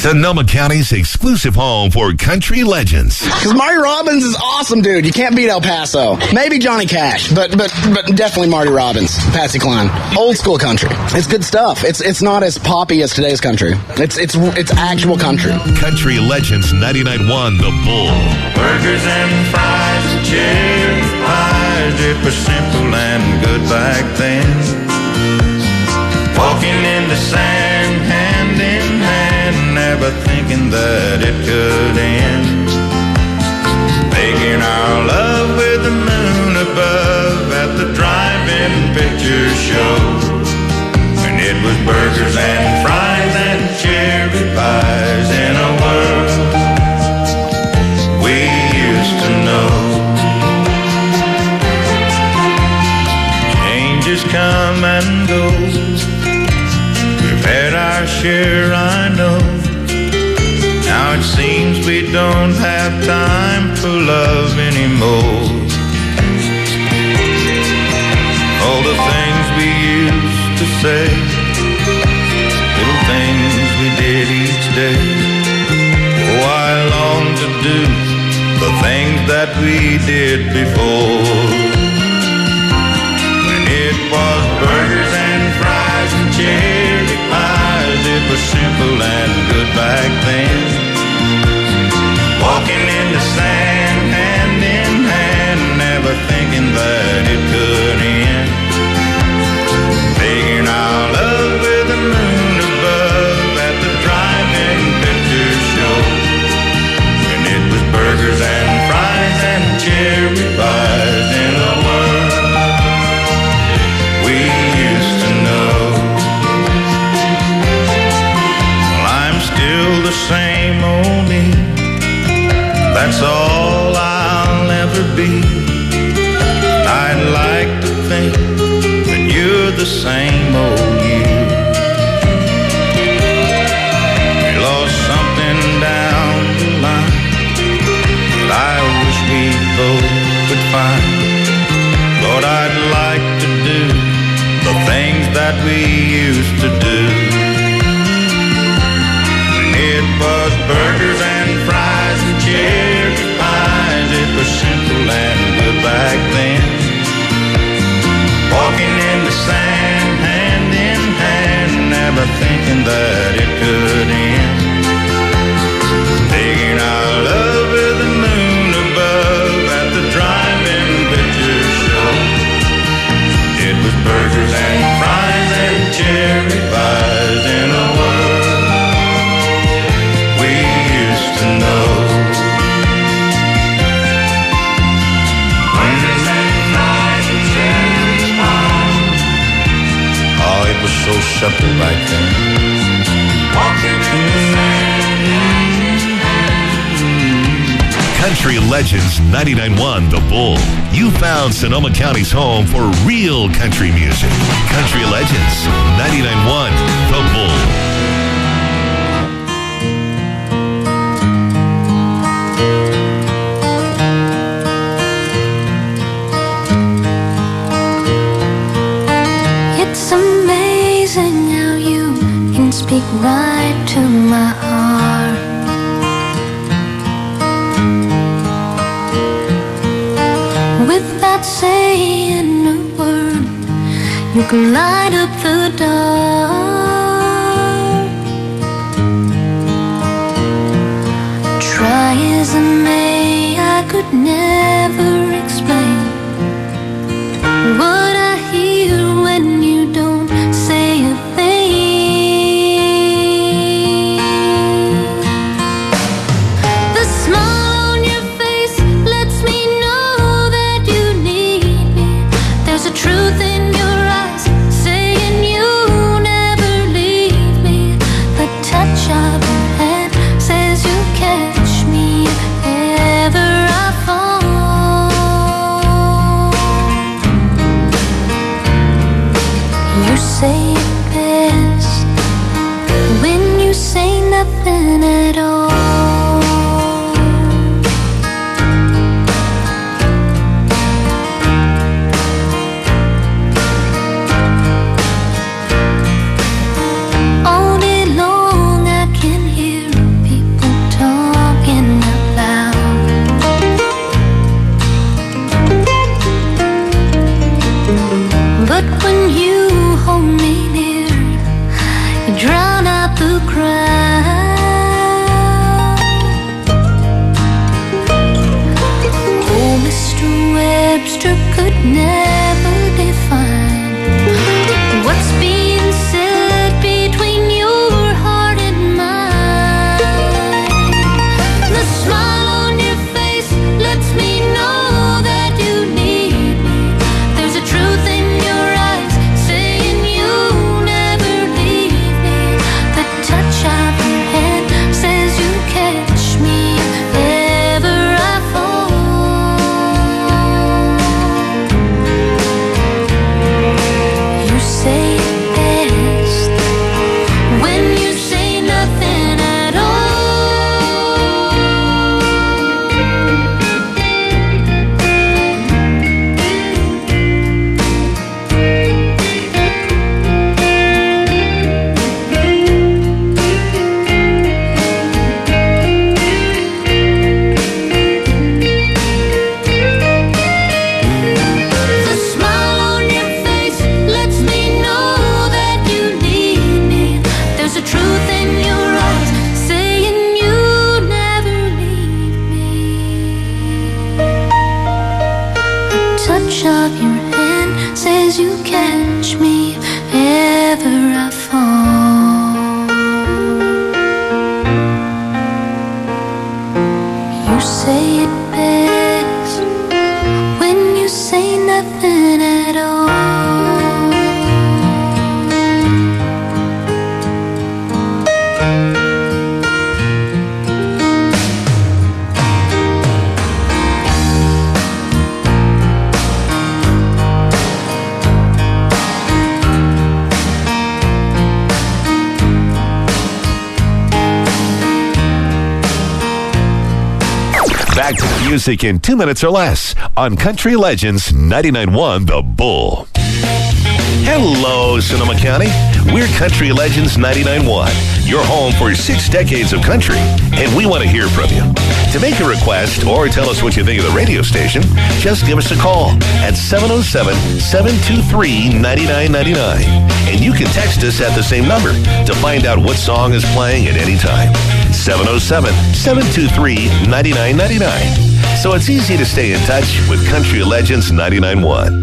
Sonoma County's exclusive home for country legends. Because Marty Robbins is awesome, dude. You can't beat El Paso. Maybe Johnny Cash, but definitely Marty Robbins, Patsy Cline. Old school country. It's good stuff. It's not as poppy as today's country. It's actual country. Country Legends 99.1 The Bull. Burgers and fries and cherry pies, it was simple and good back then. Walking in the sand, hand in hand, never thinking that it could end. Making our love with the moon above at the drive-in picture show. And it was burgers and fries and cherry pies in a world we used to know. Changes come and go. We've had our share, I know. Now it seems we don't have time for love anymore. All the things we used to say, little things we did each day. Oh, I long to do the things that we did before. When it was burgers and fries and cherry pies, it was simple and good back then. Walking in the sand, hand in hand, never thinking that it could end. Making our love with the moon above at the drive-in picture show. And it was burgers and fries and cherry pies in a world we used to know. Well, I'm still the same old me. That's all I'll ever be. I'd like to think that you're the same old you. We lost something down the line that I wish we both could find. Lord, I'd like to do the things that we used to do. When it was burgers and fries and cherry pies, it was simple and good back then. Walking in the sand, hand in hand, never thinking that it could end. Taking our love with the moon above at the drive-in picture show. It was burgers and fries and cherry pies in a world we used to know. It was so simple back then. Walking in the sand. Country Legends 99.1 The Bull. You found Sonoma County's home for real country music. Country Legends 99.1 The Bull. Speak right to my heart. Without saying a word, you can light up the dark. Try as I may, I could never explain what I hear when you don't say a thing. Truth in your eyes, saying you'll never leave me. The touch of your hand says you'll catch me if ever I fall. You say it best when you say nothing at all. All day long I can hear says you catch me if ever I fall. You say it best when you say nothing at all. Back to the music in 2 minutes or less on Country Legends 99.1 The Bull. Hello, Sonoma County. We're Country Legends 99.1, your home for 6 decades of country, and we want to hear from you. To make a request or tell us what you think of the radio station, just give us a call at 707-723-9999. And you can text us at the same number to find out what song is playing at any time. 707-723-9999. So it's easy to stay in touch with Country Legends 99.1.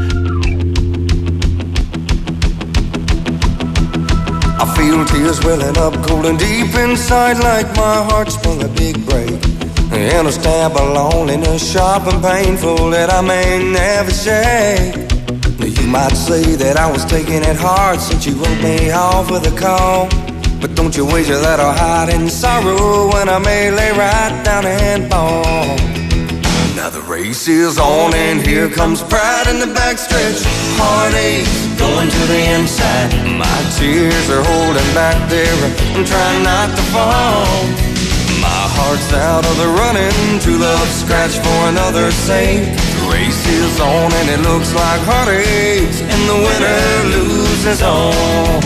I feel tears welling up cold and deep inside, like my heart sprung a big break. And a stab of loneliness sharp and painful that I may never shake. You might say that I was taking it hard since you wrote me off with a call. But don't you wager that I'll hide in sorrow when I may lay right down and fall. Now the race is on and here comes pride in the backstretch. Heartaches going to the inside. My tears are holding back there. I'm trying not to fall. My heart's out of the running. True love scratched for another's sake. The race is on and it looks like heartaches, and the winner loses all.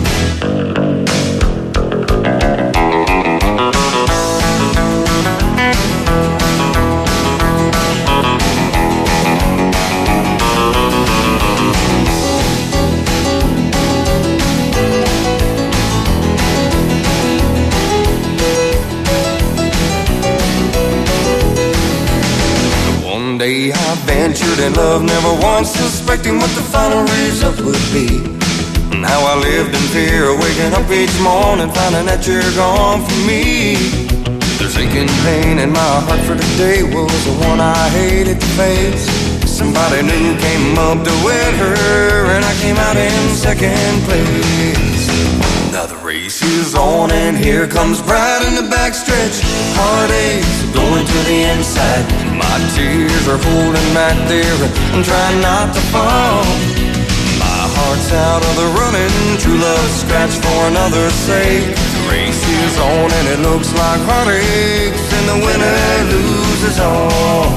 I ventured in love, never once suspecting what the final result would be. Now I lived in fear, waking up each morning, finding that you're gone from me. There's aching pain in my heart for today was the one I hated to face. Somebody new came up to wed her, and I came out in second place. Now the race is on and here comes pride in the backstretch. Heartaches going to the inside. My tears are holding back there. I'm trying not to fall. My heart's out of the running. True love scratched for another's sake. The race is on and it looks like heartaches, and the winner loses all.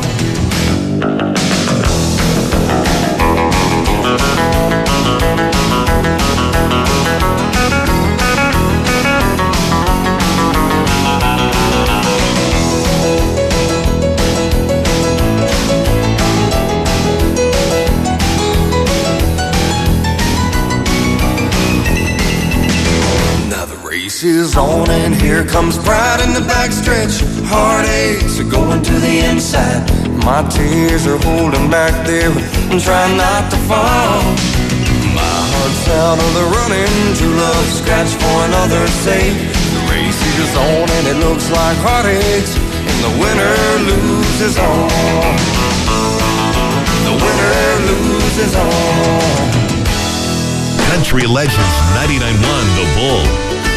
Is on and here comes pride in the backstretch. Heartaches are going to the inside. My tears are holding back there. I'm trying not to fall. My heart's out of the running. True love scratched for another's sake. The race is on and it looks like heartaches, and the winner loses all. The winner loses all. Country Legends 99.1 The Bull.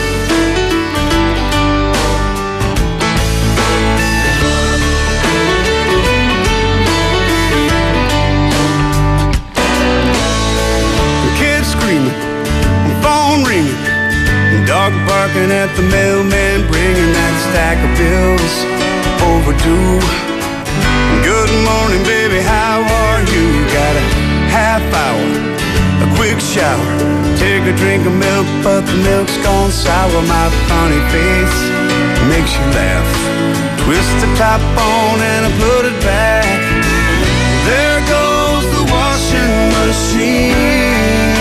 Phone ringing, dog barking at the mailman, bringing that stack of bills overdue. Good morning, baby, how are you? Got a half hour, a quick shower, take a drink of milk, but the milk's gone sour. My funny face makes you laugh. Twist the top on and I put it back. There goes the washing machine.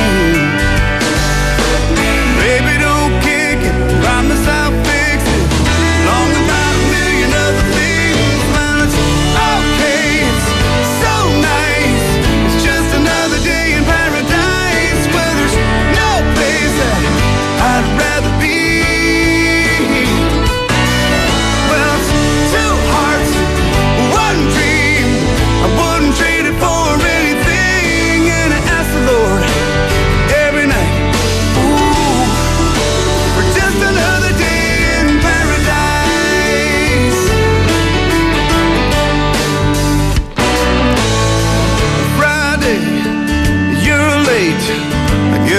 Baby, don't kick it, promise I'll fix it. Long about a million other things. Well, it's okay, it's so nice. It's just another day in paradise.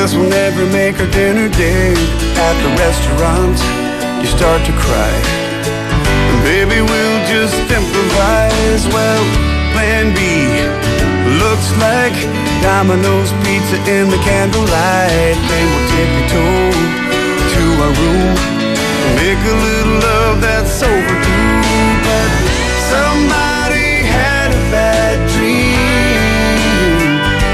guess we'll never make our dinner date at the restaurant. You start to cry. Baby, we'll just improvise. Well, plan B looks like Domino's pizza in the candlelight. Then we'll tippy-toe to our room, make a little love that's overdue. But somebody had a bad dream.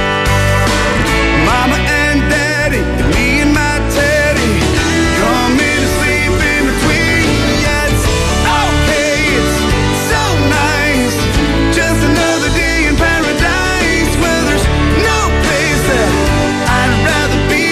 Mama and Daddy, and me and my Teddy, coming to sleep in between. Yeah, it's okay, it's so nice. Just another day in paradise where there's no place that I'd rather be.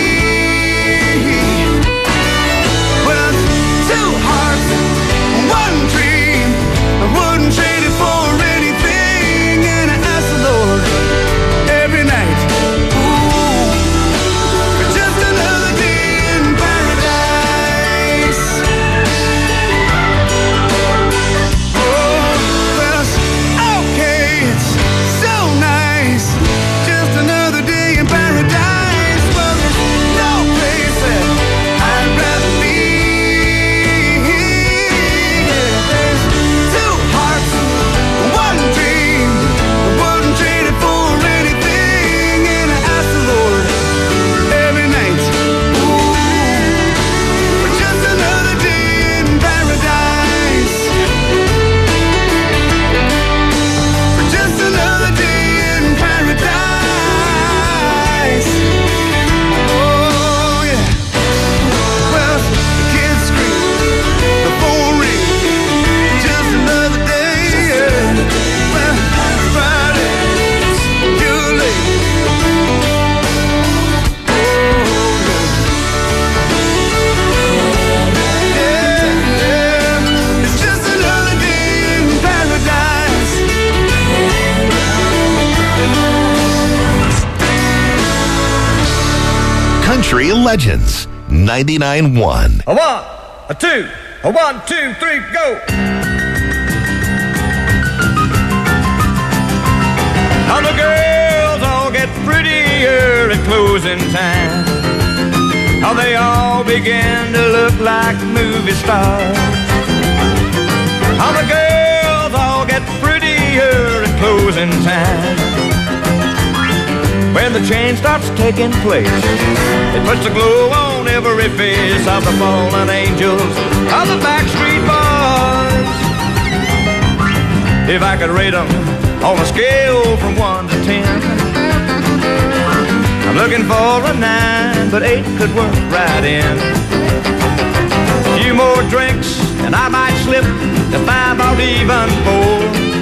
Well, two hearts, one dream. I wouldn't trade it for anything. And I ask the Lord every night, ooh, for just another day in paradise. Oh, well, okay, it's so nice. Just another day in paradise. Well, there's no place that I'd rather be. There's two hearts, one dream. I wouldn't trade it for anything. And I ask the Lord every night, ooh, for just another day in paradise. For just another day in paradise. Oh, yeah. Well, the kids scream, the phone rings, just another day, yeah. Well, Friday, too late. Oh, yeah. It's just another day in paradise. Country Legends 99.1. A 1, a 2, a 1, 2, 3, go. Now the girls all get prettier at closing time. How they all begin to look like movie stars. How the girls all get prettier at closing time. When the change starts taking place, it puts a glow on every face of the fallen angels of the Backstreet Boys. If I could rate them on a scale from 1 to 10, I'm looking for a 9, but 8 could work right in. A few more drinks and I might slip to 5 or even 4.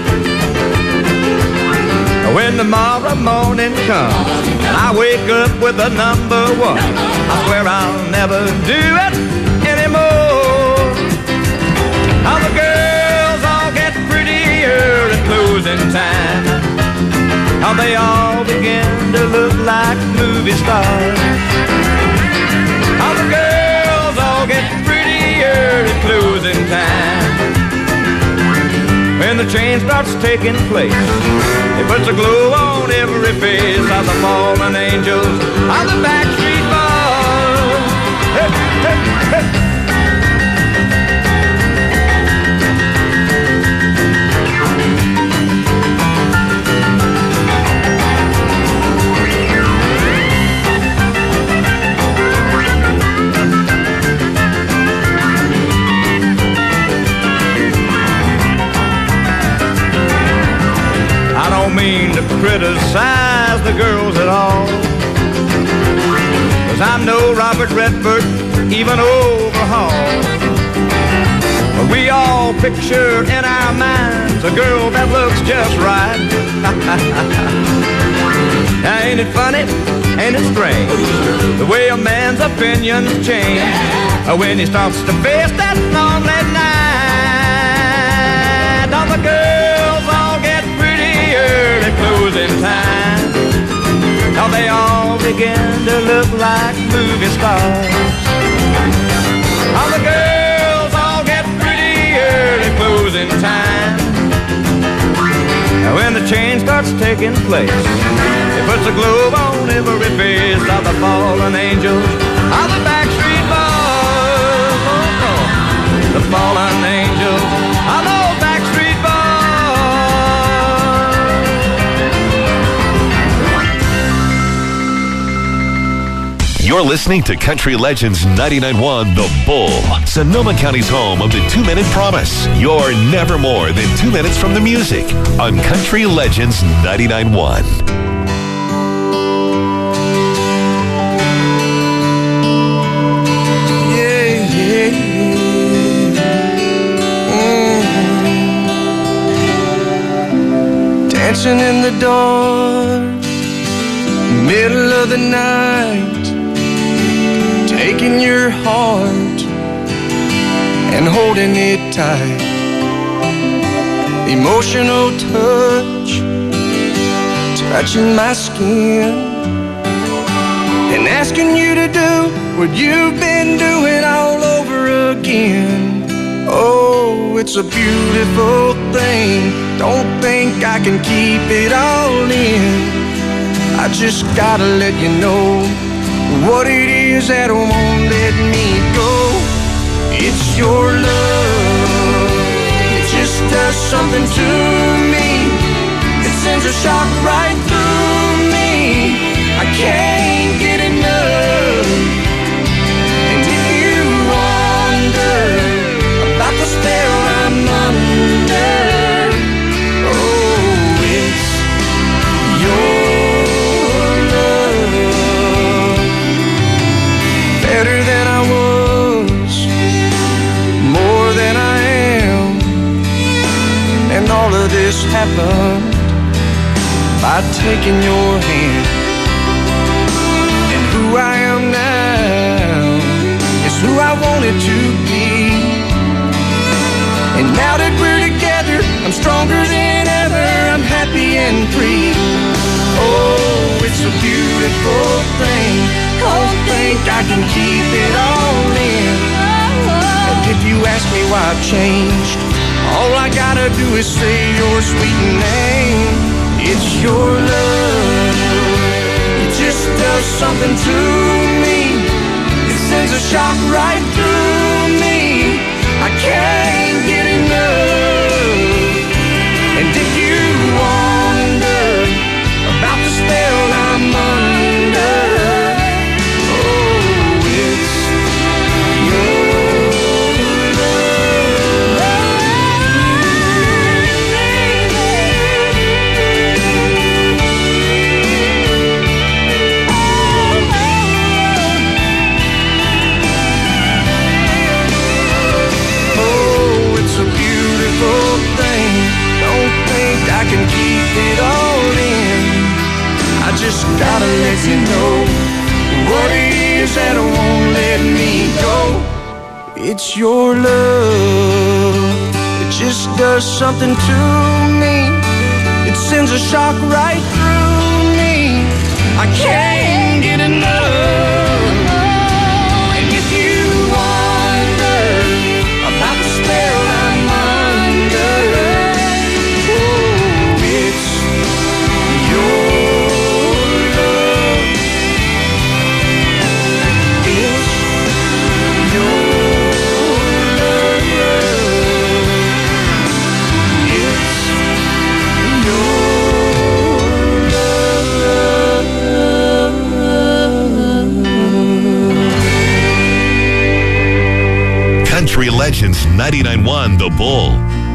When tomorrow morning comes and I wake up with a number 1, I swear I'll never do it anymore. How the girls all get prettier at closing time. How they all begin to look like movie stars. How the girls all get prettier at closing time. When the change starts taking place, it puts a glow on every face of the fallen angels of the Backstreet Boys. Hey, hey, hey. I don't mean to criticize the girls at all, 'cause I'm no Robert Redford, even overhaul. But we all picture in our minds a girl that looks just right. Now ain't it funny, ain't it strange, the way a man's opinions change when he starts to face that lonely night. All the girls all get prettier at closing time. Now they all begin to look like movie stars. All the girls all get prettier at closing time. When the a change starts taking place. It puts a globe on every face of the fallen angels of the Backstreet Boys. Oh, oh. The fallen angels of the Backstreet Boys. You're listening to Country Legends 99.1 The Bull, Sonoma County's home of the 2-Minute Promise. You're never more than 2 minutes from the music on Country Legends 99.1. Dancing in the dark, middle of the night, taking your heart and holding it tight. Emotional touch, touching my skin, and asking you to do what you've been doing all over again. Oh, it's a beautiful thing. Don't think I can keep it all in. I just gotta let you know what it is that won't let me go. It's your love. It just does something to me. It sends a shock right through me. I can't get enough. And if you wonder about the spell I'm under, oh, it's your better than I was, more than I am. And all of this happened by taking your hand. And who I am now is who I wanted to be. And now that we're together, I'm stronger than ever. I'm happy and free. Oh, it's a beautiful thing. Don't think I can keep it all in. And if you ask me why I've changed, all I gotta do is say your sweet name. It's your love. It just does something to me. It sends a shock right through me. I can't get enough. And if you wonder about the spell I'm under, I can keep it all in. I just gotta let you know what it is that won't let me go. It's your love. It just does something to me. It sends a shock right through me. I can't get enough. And if you wonder about the spell I'm under, Country Legends 99.1 The Bull.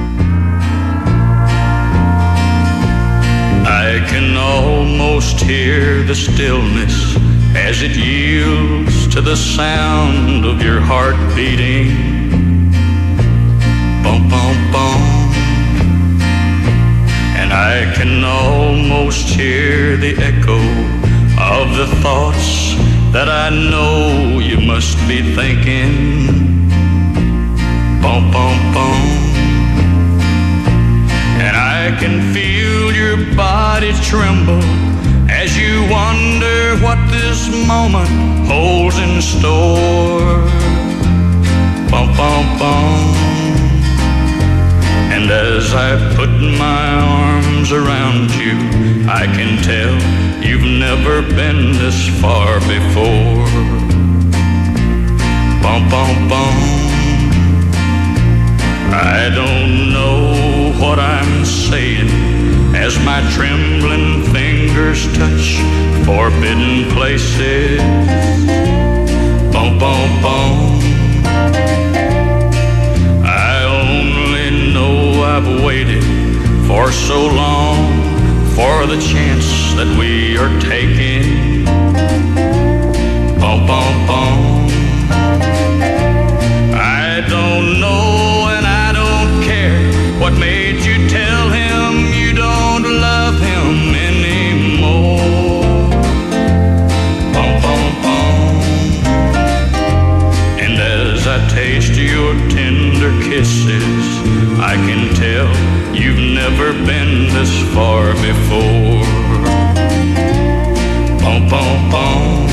I can almost hear the stillness as it yields to the sound of your heart beating. Bum, bum, bum. And I can almost hear the echo of the thoughts that I know you must be thinking. Bum, bum, bum. And I can feel your body tremble as you wonder what this moment holds in store. Bum, bum, bum. And as I put my arms around you, I can tell you've never been this far before. Bum, bum, bum. I don't know what I'm saying as my trembling fingers touch forbidden places. Bum, bum, bum. I only know I've waited for so long for the chance that we are taking. Bum, bum, bum. I don't know and I don't care what made you tell him you don't love him anymore. Bum, bum, bum. And as I taste your tender kisses, I can tell you've never been this far before. Bum, bum, bum.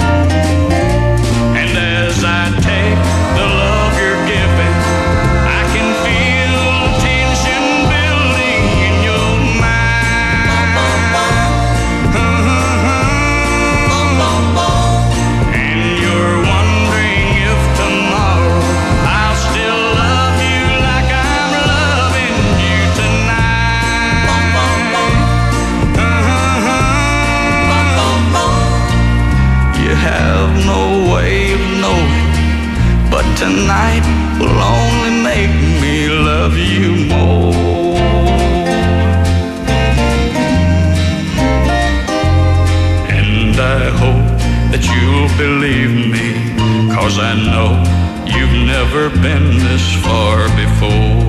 And as I take the love you're giving, I can feel tension building in your mind. And you're wondering if tomorrow I'll still love you like I'm loving you tonight. You have no way of knowing, but tonight will only make me love you more. And I hope that you'll believe me, 'cause I know you've never been this far before.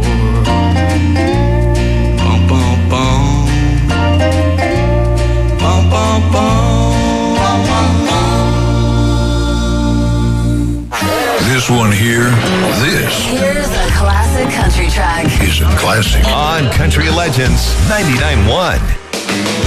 Bum, bum, bum. Bum, bum, bum. This one here, Here's a classic country track. is a classic. On Country Legends 99.1.